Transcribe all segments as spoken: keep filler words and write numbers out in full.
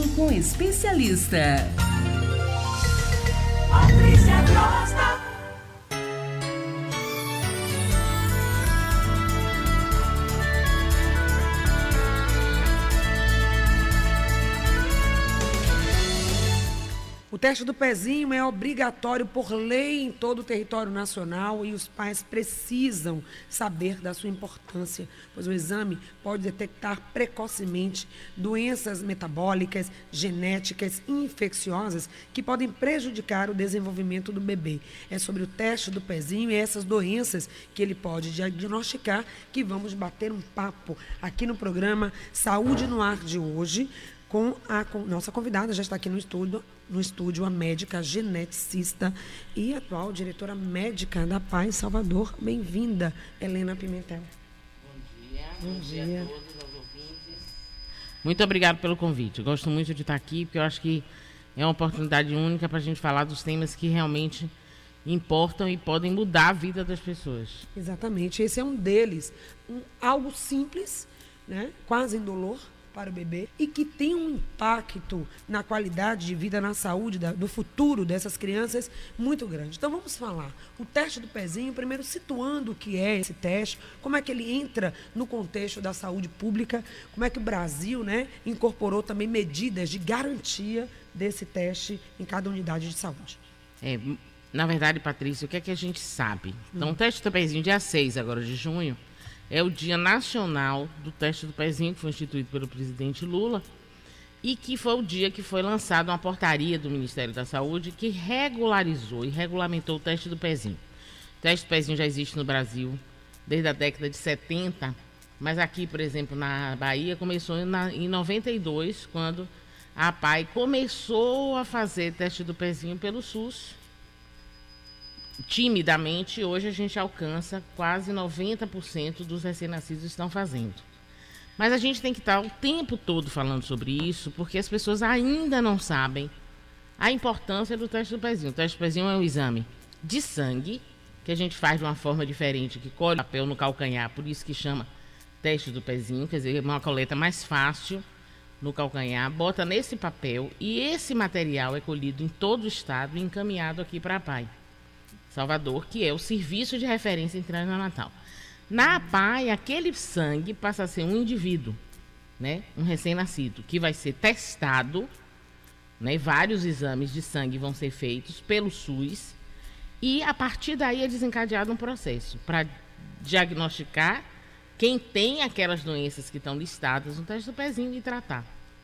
com especialista. Patrícia Costa. O teste do pezinho é obrigatório por lei em todo o território nacional e os pais precisam saber da sua importância, pois o exame pode detectar precocemente doenças metabólicas, genéticas e infecciosas que podem prejudicar o desenvolvimento do bebê. É sobre o teste do pezinho e essas doenças que ele pode diagnosticar que vamos bater um papo aqui no programa Saúde no Ar de hoje, com a com, nossa convidada, já está aqui no estúdio, no estúdio, a médica geneticista e atual diretora médica da Paz Salvador. Bem-vinda, Helena Pimentel. Bom dia. Bom, Bom dia. dia a todos os ouvintes. Muito obrigado pelo convite. Eu gosto muito de estar aqui, porque eu acho que é uma oportunidade única para a gente falar dos temas que realmente importam e podem mudar a vida das pessoas. Exatamente. Esse é um deles. Um, algo simples, né? Quase indolor para o bebê e que tem um impacto na qualidade de vida, na saúde da, do futuro dessas crianças muito grande. Então vamos falar. O teste do pezinho, primeiro situando o que é esse teste, como é que ele entra no contexto da saúde pública, como é que o Brasil, né, incorporou também medidas de garantia desse teste em cada unidade de saúde. É, na verdade, Patrícia, o que é que a gente sabe? Então, hum. o teste do pezinho, dia seis agora de junho, é o Dia Nacional do Teste do Pezinho, que foi instituído pelo presidente Lula, e que foi o dia que foi lançada uma portaria do Ministério da Saúde que regularizou e regulamentou o teste do pezinho. O teste do pezinho já existe no Brasil desde a década de setenta, mas aqui, por exemplo, na Bahia, começou na, em noventa e dois, quando a P A I começou a fazer teste do pezinho pelo SUS. Timidamente, hoje a gente alcança quase noventa por cento dos recém-nascidos estão fazendo. Mas a gente tem que estar o tempo todo falando sobre isso, porque as pessoas ainda não sabem a importância do teste do pezinho. O teste do pezinho é um exame de sangue, que a gente faz de uma forma diferente, que colhe o papel no calcanhar, por isso que chama teste do pezinho, quer dizer, é uma coleta mais fácil no calcanhar, bota nesse papel e esse material é colhido em todo o estado e encaminhado aqui para a P A I Salvador, que é o serviço de referência em neonatal. Na P A I, aquele sangue passa a ser um indivíduo, né, um recém-nascido, que vai ser testado, né, vários exames de sangue vão ser feitos pelo SUS, e a partir daí é desencadeado um processo para diagnosticar quem tem aquelas doenças que estão listadas no teste do pezinho e tratar.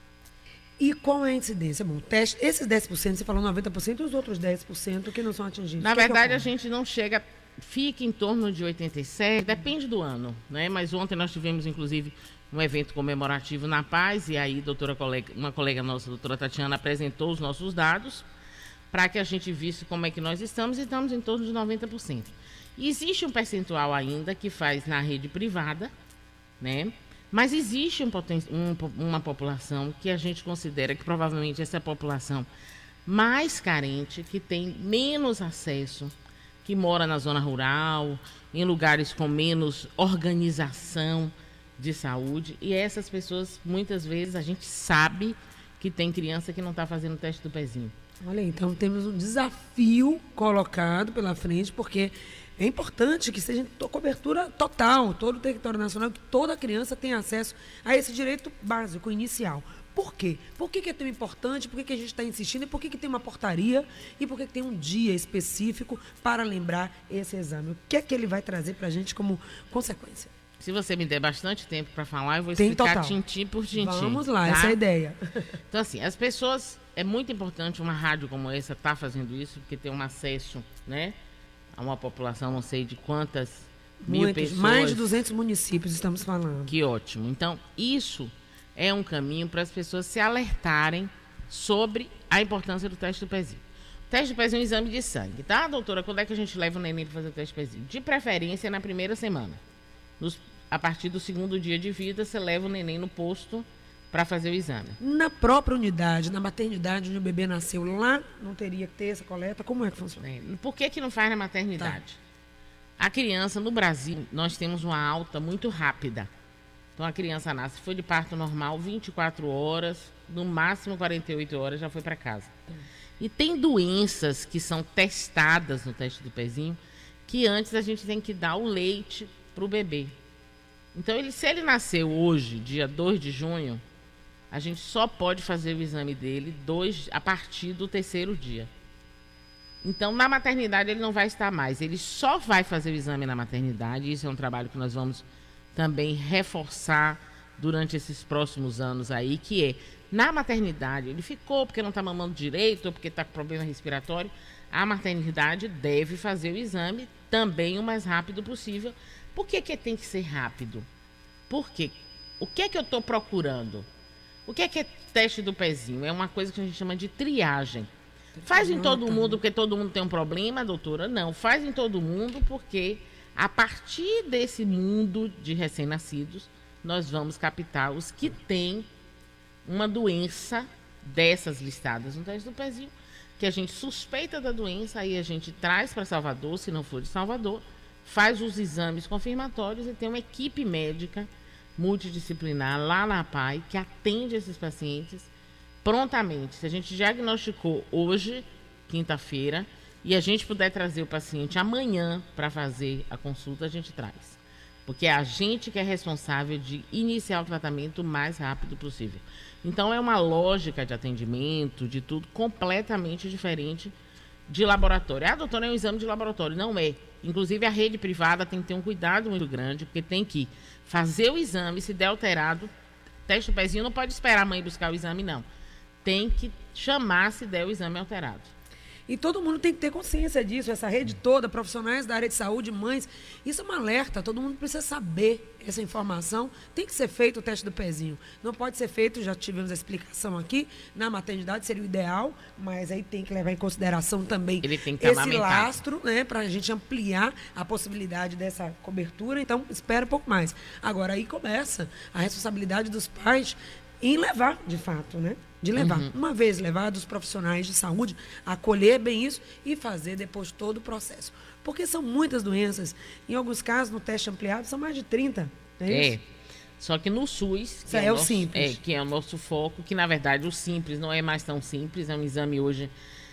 E qual é a incidência? Bom, teste, esses dez por cento, você falou noventa por cento, e os outros dez por cento que não são atingidos? Na que verdade, que a gente não chega, fica em torno de oitenta e sete, depende do ano, né? Mas ontem nós tivemos, inclusive, um evento comemorativo na Paz, e aí doutora colega, uma colega nossa, a doutora Tatiana, apresentou os nossos dados para que a gente visse como é que nós estamos, e estamos em torno de noventa por cento. E existe um percentual ainda que faz na rede privada, né? Mas existe um poten- um, uma população que a gente considera que provavelmente essa é a população mais carente, que tem menos acesso, que mora na zona rural, em lugares com menos organização de saúde. E essas pessoas, muitas vezes, a gente sabe que tem criança que não está fazendo o teste do pezinho. Olha, então temos um desafio colocado pela frente, porque é importante que seja cobertura total, todo o território nacional, que toda criança tenha acesso a esse direito básico, inicial. Por quê? Por que, que é tão importante? Por que, que a gente está insistindo? E por que, que tem uma portaria? E por que, que tem um dia específico para lembrar esse exame? O que é que ele vai trazer para a gente como consequência? Se você me der bastante tempo para falar, eu vou tem explicar total. tintim por tintim. Vamos lá, tá? essa é a ideia. Então, assim, as pessoas... É muito importante uma rádio como essa estar tá fazendo isso, porque tem um acesso, né, a uma população, não sei de quantas mil Muitos, pessoas. mais de duzentos municípios estamos falando. Que ótimo. Então, isso é um caminho para as pessoas se alertarem sobre a importância do teste do pezinho. O teste do pezinho é um exame de sangue, tá, doutora? Quando é que a gente leva o neném para fazer o teste do pezinho? De preferência, na primeira semana. Nos, a partir do segundo dia de vida, você leva o neném no posto para fazer o exame. Na própria unidade, na maternidade onde o bebê nasceu, lá não teria que ter essa coleta? Como é que funciona? É, por que que não faz na maternidade? Tá. A criança, no Brasil, nós temos uma alta muito rápida Então, a criança nasce, foi de parto normal, vinte e quatro horas, no máximo quarenta e oito horas, já foi para casa. E tem doenças que são testadas no teste do pezinho, que antes a gente tem que dar o leite para o bebê. Então, ele, se ele nasceu hoje, dia dois de junho, a gente só pode fazer o exame dele dois, a partir do terceiro dia. Então, na maternidade, ele não vai estar mais. Ele só vai fazer o exame na maternidade. Isso é um trabalho que nós vamos também reforçar durante esses próximos anos aí, que é, na maternidade, ele ficou porque não está mamando direito ou porque está com problema respiratório, a maternidade deve fazer o exame também o mais rápido possível. Por que que tem que ser rápido? Porque o que é que eu estou procurando? O que é que é teste do pezinho? É uma coisa que a gente chama de triagem. Faz em todo mundo porque todo mundo tem um problema, doutora? Não, faz em todo mundo porque a partir desse mundo de recém-nascidos, nós vamos captar os que têm uma doença dessas listadas no teste do pezinho, que a gente suspeita da doença, aí a gente traz para Salvador, se não for de Salvador, faz os exames confirmatórios e tem uma equipe médica multidisciplinar lá na P A I que atende esses pacientes prontamente. Se a gente diagnosticou hoje, quinta-feira, e a gente puder trazer o paciente amanhã para fazer a consulta, a gente traz. Porque é a gente que é responsável de iniciar o tratamento o mais rápido possível. Então, é uma lógica de atendimento, de tudo, completamente diferente de laboratório. Ah, doutora, é um exame de laboratório. Não é. Inclusive, a rede privada tem que ter um cuidado muito grande, porque tem que fazer o exame, se der alterado, teste o pezinho, não pode esperar a mãe buscar o exame, não. Tem que chamar se der o exame alterado. E todo mundo tem que ter consciência disso, essa rede toda, profissionais da área de saúde, mães. Isso é um alerta, todo mundo precisa saber essa informação. Tem que ser feito o teste do pezinho. Não pode ser feito, já tivemos a explicação aqui, na maternidade seria o ideal, mas aí tem que levar em consideração também Ele tem que esse amamentar. lastro, né, para a gente ampliar a possibilidade dessa cobertura. Então, espera um pouco mais. Agora, aí começa a responsabilidade dos pais em levar, de fato, né? De levar. Uhum. Uma vez levados os profissionais de saúde, acolher bem isso e fazer depois todo o processo. Porque são muitas doenças. Em alguns casos, no teste ampliado, são mais de trinta. Não é, isso? É. Só que no SUS, que é, é, o nosso, simples. É, que é o nosso foco, que na verdade o simples não é mais tão simples, é um exame hoje.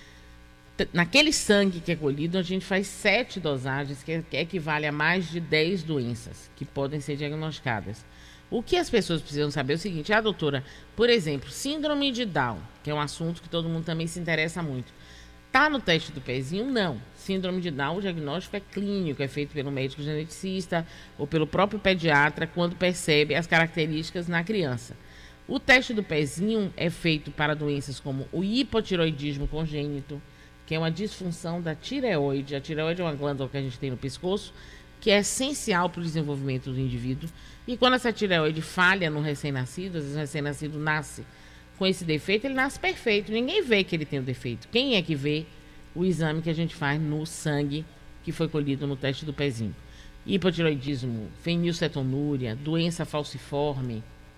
Naquele sangue que é colhido, a gente faz sete dosagens, que equivale a mais de dez doenças que podem ser diagnosticadas. O que as pessoas precisam saber é o seguinte, ah, doutora, por exemplo, síndrome de Down, que é um assunto que todo mundo também se interessa muito. Está no teste do pezinho? Não. Síndrome de Down, o diagnóstico é clínico, é feito pelo médico geneticista ou pelo próprio pediatra quando percebe as características na criança. O teste do pezinho é feito para doenças como o hipotireoidismo congênito, que é uma disfunção da tireoide. A tireoide é uma glândula que a gente tem no pescoço, que é essencial para o desenvolvimento do indivíduo. E quando essa tireoide falha no recém-nascido, às vezes o recém-nascido nasce com esse defeito, ele nasce perfeito. Ninguém vê que ele tem o defeito. Quem é que vê? O exame que a gente faz no sangue que foi colhido no teste do pezinho. Hipotireoidismo, fenilcetonúria, doença falciforme,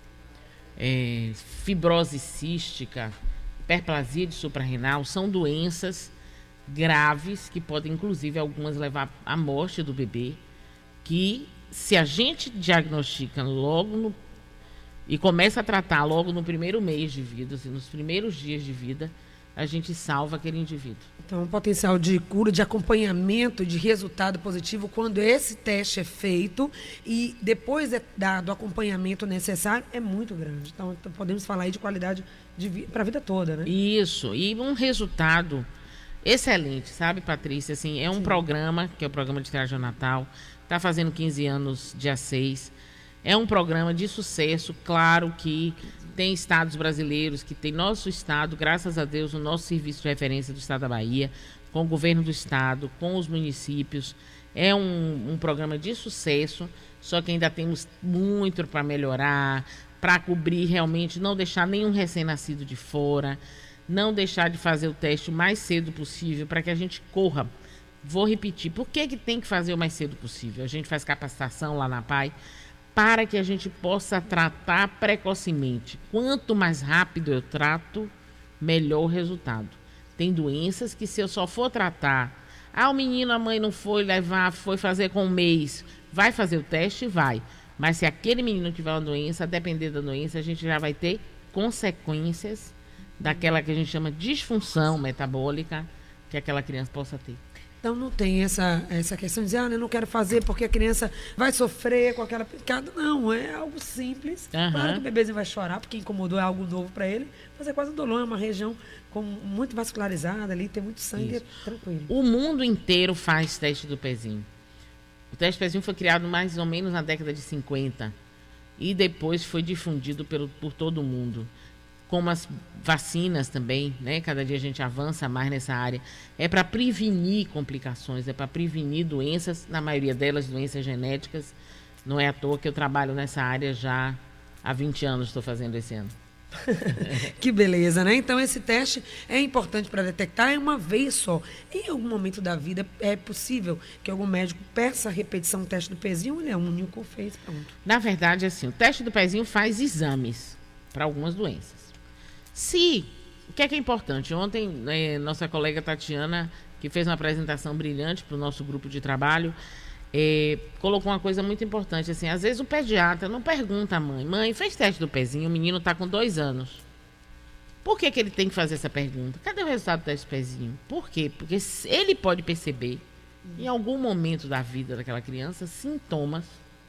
é, fibrose cística, hiperplasia de suprarrenal, são doenças graves que podem, inclusive, algumas levar à morte do bebê, que se a gente diagnostica logo no, e começa a tratar logo no primeiro mês de vida, assim, nos primeiros dias de vida, a gente salva aquele indivíduo. Então, o potencial de cura, de acompanhamento, de resultado positivo, quando esse teste é feito e depois é dado o acompanhamento necessário, é muito grande. Então, podemos falar aí de qualidade de vida para a vida toda, né? Isso, e um resultado excelente, sabe, Patrícia? Assim, é um Sim. programa, que é o programa de triagem natal, está fazendo quinze anos, dia seis. É um programa de sucesso, claro que tem estados brasileiros, que tem nosso estado, graças a Deus, o nosso serviço de referência do estado da Bahia, com o governo do estado, com os municípios. É um, um programa de sucesso, só que ainda temos muito para melhorar, para cobrir realmente, não deixar nenhum recém-nascido de fora, não deixar de fazer o teste o mais cedo possível, para que a gente corra. Vou repetir, por que que tem que fazer o mais cedo possível? A gente faz capacitação lá na P A I, para que a gente possa tratar precocemente. Quanto mais rápido eu trato, melhor o resultado. Tem doenças que se eu só for tratar, ah, o menino, a mãe não foi levar, foi fazer com um mês, vai fazer o teste? Vai. Mas se aquele menino tiver uma doença, a depender da doença, a gente já vai ter consequências daquela que a gente chama disfunção metabólica que aquela criança possa ter. Então não tem essa, essa questão de dizer, ah, eu não quero fazer porque a criança vai sofrer com aquela picada. Não, é algo simples. Uhum. Claro que o bebezinho vai chorar porque incomodou, é algo novo para ele, mas é quase dolor, é uma região com, muito vascularizada ali, tem muito sangue, Isso. é tranquilo. O mundo inteiro faz teste do pezinho. O teste do pezinho foi criado mais ou menos na década de cinquenta e depois foi difundido pelo, por todo o mundo. Como as vacinas também, né? Cada dia a gente avança mais nessa área. É para prevenir complicações, é para prevenir doenças, na maioria delas doenças genéticas. Não é à toa que eu trabalho nessa área já há vinte anos, estou fazendo esse ano. Que beleza, né? Então esse teste é importante para detectar, é uma vez só. Em algum momento da vida é possível que algum médico peça a repetição do teste do pezinho, ele é único, fez, pronto. Na verdade, assim, o teste do pezinho faz exames para algumas doenças. Se, o que é que é importante? Ontem, né, nossa colega Tatiana, que fez uma apresentação brilhante para o nosso grupo de trabalho, é, colocou uma coisa muito importante, assim, às vezes o pediatra não pergunta à mãe, mãe, fez teste do pezinho, o menino está com dois anos. Por que que ele tem que fazer essa pergunta? Cadê o resultado do teste do pezinho? Por quê? Porque ele pode perceber, em algum momento da vida daquela criança, sintomas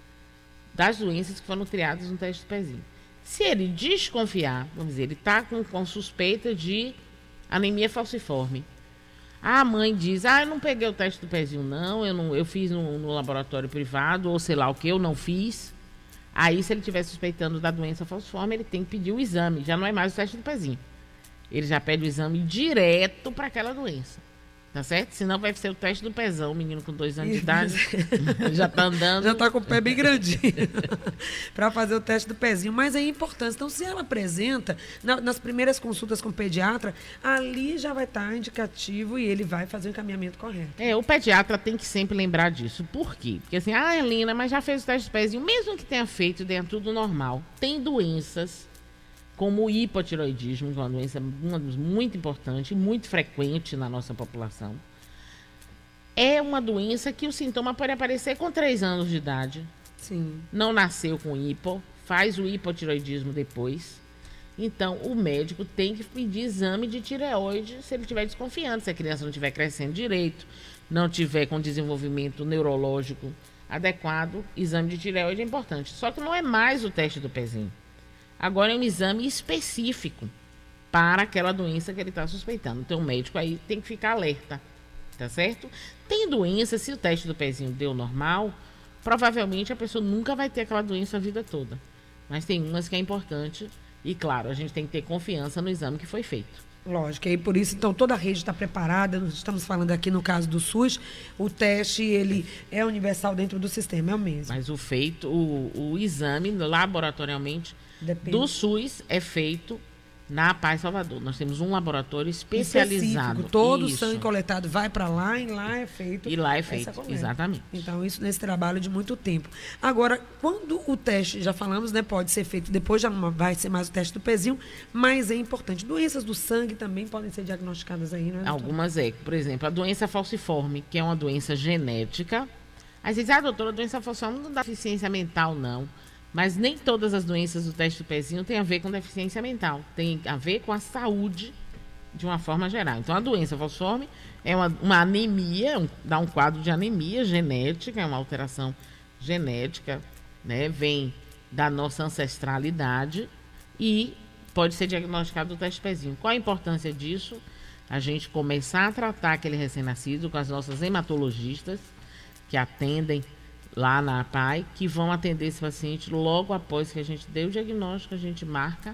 das doenças que foram triadas no teste do pezinho. Se ele desconfiar, vamos dizer, ele está com, com suspeita de anemia falciforme. A mãe diz, ah, eu não peguei o teste do pezinho, não, eu, não, eu fiz no, no laboratório privado, ou sei lá o que, eu não fiz. Aí, se ele estiver suspeitando da doença falciforme, ele tem que pedir o exame, já não é mais o teste do pezinho. Ele já pede o exame direto para aquela doença. Tá certo? Senão vai ser o teste do pezão, o menino com dois anos de idade já está andando. Já está com o pé bem grandinho para fazer o teste do pezinho. Mas é importante. Então, se ela apresenta, na, nas primeiras consultas com o pediatra, ali já vai estar tá indicativo e ele vai fazer o encaminhamento correto. É, o pediatra tem que sempre lembrar disso. Por quê? Porque assim, ah, Helena, mas já fez o teste do pezinho, mesmo que tenha feito dentro do normal, tem doenças como o hipotireoidismo, que é uma doença uma muito importante, muito frequente na nossa população. É uma doença que o sintoma pode aparecer com três anos de idade. Sim. Não nasceu com hipo, faz o hipotireoidismo depois. Então, o médico tem que pedir exame de tireoide se ele estiver desconfiando, se a criança não estiver crescendo direito, não tiver com desenvolvimento neurológico adequado, exame de tireoide é importante. Só que não é mais o teste do pezinho. Agora é um exame específico para aquela doença que ele está suspeitando. Então o médico aí tem que ficar alerta, tá certo? Tem doença, se o teste do pezinho deu normal, provavelmente a pessoa nunca vai ter aquela doença a vida toda. Mas tem umas que é importante e, claro, a gente tem que ter confiança no exame que foi feito. Lógico, e por isso, então, toda a rede está preparada. Nós estamos falando aqui no caso do SUS, o teste, ele é universal dentro do sistema, é o mesmo. Mas o feito, o, o exame laboratorialmente Depende. do SUS é feito na Paz Salvador. Nós temos um laboratório especializado. Específico. Todo o isso. sangue coletado vai para lá e lá é feito. E lá é essa feito, coleta. exatamente. Então, isso nesse trabalho de muito tempo. Agora, quando o teste, já falamos, né, pode ser feito depois, já não vai ser mais o teste do pezinho, mas é importante. Doenças do sangue também podem ser diagnosticadas aí, não é? Algumas é. Por exemplo, a doença falciforme, que é uma doença genética. Às vezes, ah, doutora, a doença falciforme não dá deficiência mental, não. Mas nem todas as doenças do teste do pezinho têm a ver com deficiência mental. Tem a ver com a saúde de uma forma geral. Então, a doença falciforme é uma, uma anemia, um, dá um quadro de anemia genética, é uma alteração genética, né? Vem da nossa ancestralidade e pode ser diagnosticado do teste do pezinho. Qual a importância disso? A gente começar a tratar aquele recém-nascido com as nossas hematologistas, que atendem lá na A P A I, que vão atender esse paciente logo após que a gente dê o diagnóstico, a gente marca,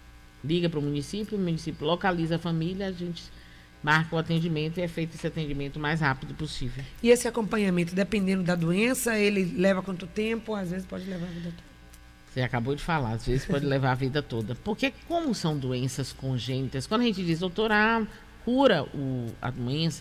liga para o município, o município localiza a família, a gente marca o atendimento e é feito esse atendimento o mais rápido possível. E esse acompanhamento, dependendo da doença, ele leva quanto tempo? Às vezes pode levar a vida toda. Você acabou de falar, às vezes pode levar a vida toda. Porque como são doenças congênitas, quando a gente diz, doutor, ah, cura o, a doença,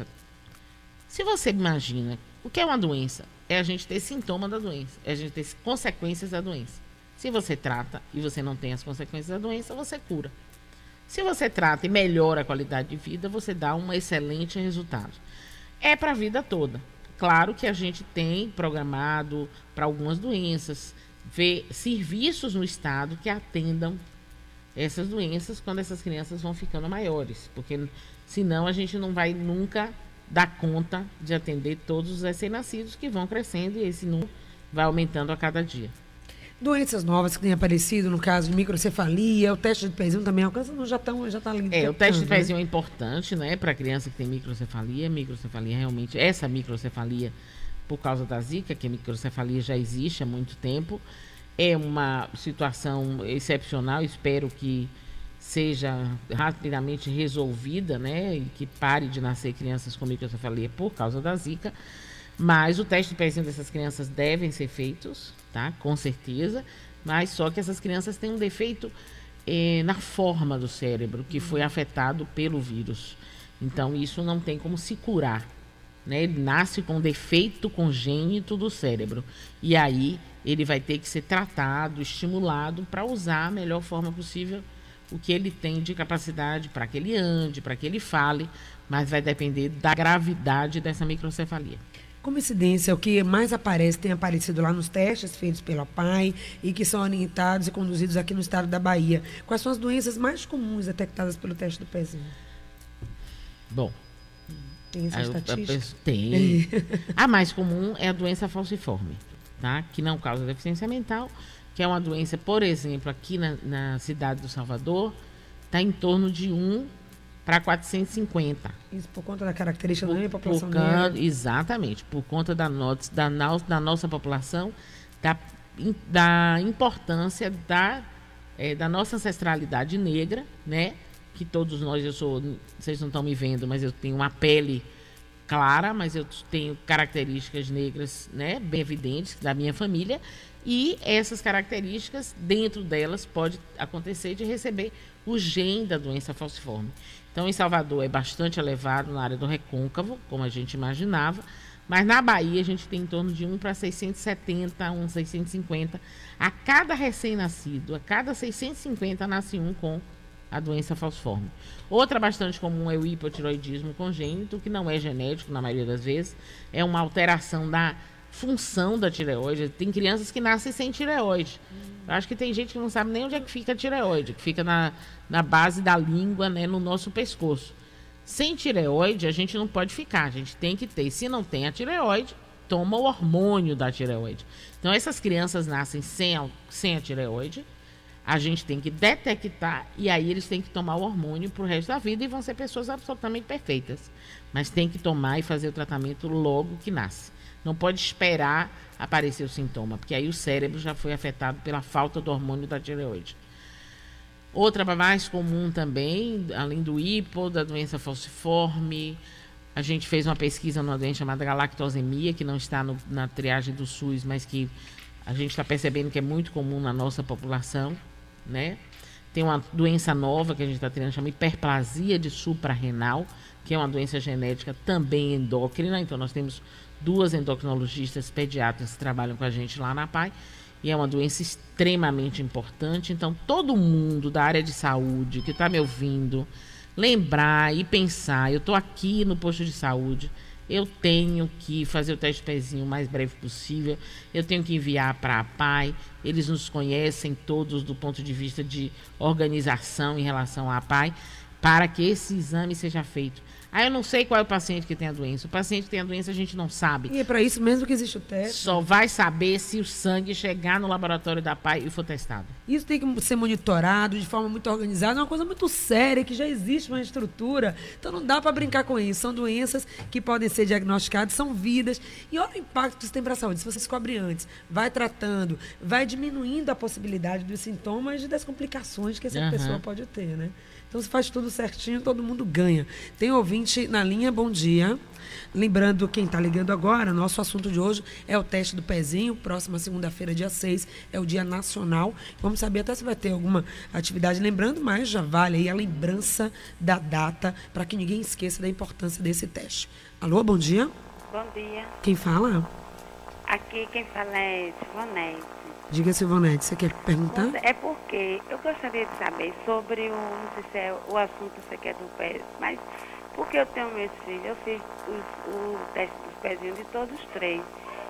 se você imagina, o que é uma doença? É a gente ter sintoma da doença, é a gente ter consequências da doença. Se você trata e você não tem as consequências da doença, você cura. Se você trata e melhora a qualidade de vida, você dá um excelente resultado. É para a vida toda. Claro que a gente tem programado para algumas doenças ver serviços no estado que atendam essas doenças quando essas crianças vão ficando maiores, porque senão a gente não vai nunca dar conta de atender todos os recém-nascidos que vão crescendo e esse número vai aumentando a cada dia. Doenças novas que têm aparecido, no caso de microcefalia, o teste de pezinho também alcança, não, já estão já tá ali. É, o teste de pezinho, né, é importante, né, para criança que tem microcefalia. Microcefalia realmente, essa microcefalia por causa da Zika, que a microcefalia já existe há muito tempo, é uma situação excepcional, espero que seja rapidamente resolvida, né, e que pare de nascer crianças com microcefalia por causa da Zika, mas o teste de pezinho dessas crianças devem ser feitos, tá, com certeza, mas só que essas crianças têm um defeito eh, na forma do cérebro, que foi afetado pelo vírus, então isso não tem como se curar, né, ele nasce com defeito congênito do cérebro, e aí ele vai ter que ser tratado, estimulado para usar a melhor forma possível o que ele tem de capacidade para que ele ande, para que ele fale, mas vai depender da gravidade dessa microcefalia. Como incidência, o que mais aparece, tem aparecido lá nos testes feitos pela P A I e que são orientados e conduzidos aqui no estado da Bahia. Quais são as doenças mais comuns detectadas pelo teste do pezinho? Bom, tem essa a, estatística? A, a, tem. A mais comum é a doença falciforme, tá? Que não causa deficiência mental, que é uma doença, por exemplo, aqui na, na cidade do Salvador, está em torno de um para quatrocentos e cinquenta. Isso por conta da característica por, da população por negra? Exatamente, por conta da, no, da, da nossa população, da, da importância da, é, da nossa ancestralidade negra, né? Que todos nós, eu sou, vocês não estão me vendo, mas eu tenho uma pele clara, mas eu tenho características negras, né, bem evidentes da minha família, e essas características, dentro delas, pode acontecer de receber o gene da doença falciforme. Então, em Salvador é bastante elevado na área do recôncavo, como a gente imaginava, mas na Bahia a gente tem em torno de um para seiscentos e setenta, um para seiscentos e cinquenta. A cada recém-nascido, a cada seiscentos e cinquenta nasce um com a doença falciforme. Outra bastante comum é o hipotiroidismo congênito, que não é genético na maioria das vezes, é uma alteração da função da tireoide. Tem crianças que nascem sem tireoide. Eu acho que tem gente que não sabe nem onde é que fica a tireoide, que fica na, na base da língua, né, no nosso pescoço. Sem tireoide, a gente não pode ficar, a gente tem que ter. Se não tem a tireoide, toma o hormônio da tireoide. Então, essas crianças nascem sem a, sem a tireoide, a gente tem que detectar e aí eles têm que tomar o hormônio pro resto da vida e vão ser pessoas absolutamente perfeitas. Mas tem que tomar e fazer o tratamento logo que nasce. Não pode esperar aparecer o sintoma, porque aí o cérebro já foi afetado pela falta do hormônio da tireoide. Outra mais comum também, além do hipo, da doença falciforme, a gente fez uma pesquisa numa doença chamada galactosemia, que não está no, na triagem do SUS, mas que a gente está percebendo que é muito comum na nossa população, né? Tem uma doença nova que a gente está tendo, chama hiperplasia de suprarrenal, que é uma doença genética também endócrina. Então, nós temos duas endocrinologistas pediatras que trabalham com a gente lá na P A I, e é uma doença extremamente importante. Então, todo mundo da área de saúde que está me ouvindo, lembrar e pensar, eu estou aqui no posto de saúde, eu tenho que fazer o teste de pezinho o mais breve possível, eu tenho que enviar para a P A I, eles nos conhecem todos do ponto de vista de organização em relação à P A I, para que esse exame seja feito. Ah, eu não sei qual é o paciente que tem a doença. O paciente que tem a doença a gente não sabe. E é para isso mesmo que existe o teste. Só vai saber se o sangue chegar no laboratório da P A I e for testado. Isso tem que ser monitorado de forma muito organizada. É uma coisa muito séria, que já existe uma estrutura. Então não dá para brincar com isso. São doenças que podem ser diagnosticadas, são vidas. E olha o impacto que isso tem para a saúde. Se você descobre antes, vai tratando, vai diminuindo a possibilidade dos sintomas e das complicações que essa uhum. pessoa pode ter, né? Então, se faz tudo certinho, todo mundo ganha. Tem ouvinte na linha, bom dia. Lembrando, quem está ligando agora, nosso assunto de hoje é o teste do pezinho. Próxima segunda-feira, dia seis, é o dia nacional. Vamos saber até se vai ter alguma atividade. Lembrando, mas já vale aí a lembrança da data, para que ninguém esqueça da importância desse teste. Alô, bom dia. Bom dia. Quem fala? Aqui quem fala é Silvonete. Diga, Silvonete, você quer perguntar? É porque eu gostaria de saber sobre o, não sei se é o assunto você quer do pé, mas porque eu tenho meus filhos, eu fiz os, o teste dos pezinhos de todos os três.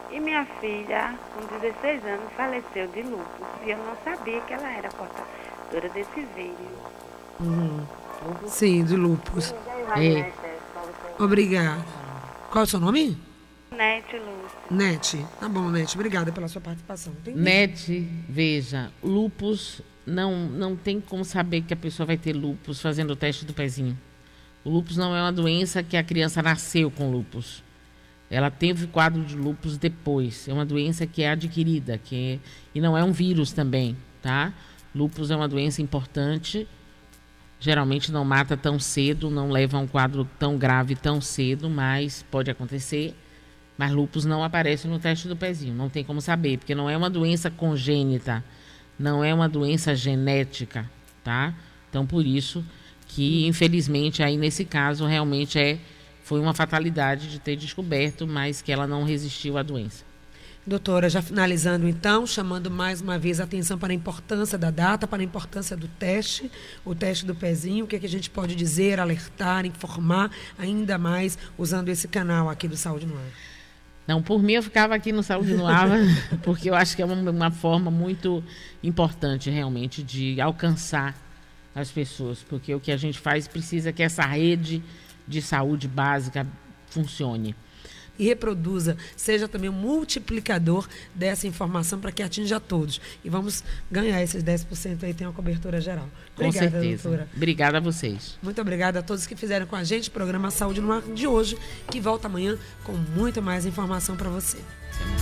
E minha filha, com dezesseis anos, faleceu de lúpus. E eu não sabia que ela era portadora desse vírus. Uhum. Sim, de lúpus. É. Obrigada. Qual é o seu nome? Nete Lúcia. Nete. Tá bom, Nete. Obrigada pela sua participação. Entendi. Nete, veja, lúpus, não, não tem como saber que a pessoa vai ter lúpus fazendo o teste do pezinho. O lúpus não é uma doença que a criança nasceu com lúpus. Ela teve quadro de lúpus depois. É uma doença que é adquirida, que é, e não é um vírus também, tá? Lúpus é uma doença importante, geralmente não mata tão cedo, não leva a um quadro tão grave tão cedo, mas pode acontecer. Mas lúpus não aparece no teste do pezinho, não tem como saber, porque não é uma doença congênita, não é uma doença genética, tá? Então, por isso que, infelizmente, aí nesse caso, realmente é, foi uma fatalidade de ter descoberto, mas que ela não resistiu à doença. Doutora, já finalizando então, chamando mais uma vez a atenção para a importância da data, para a importância do teste, o teste do pezinho, o que, é que a gente pode dizer, alertar, informar ainda mais usando esse canal aqui do Saúde no Ar. Não, por mim eu ficava aqui no Saúde no Ar, porque eu acho que é uma, uma forma muito importante realmente de alcançar as pessoas, porque o que a gente faz precisa que essa rede de saúde básica funcione. E reproduza, seja também um multiplicador dessa informação para que atinja a todos. E vamos ganhar esses dez por cento aí, tem uma cobertura geral. Obrigada, com certeza. Doutora. Obrigada a vocês. Muito obrigada a todos que fizeram com a gente o programa Saúde no Ar de hoje, que volta amanhã com muito mais informação para você.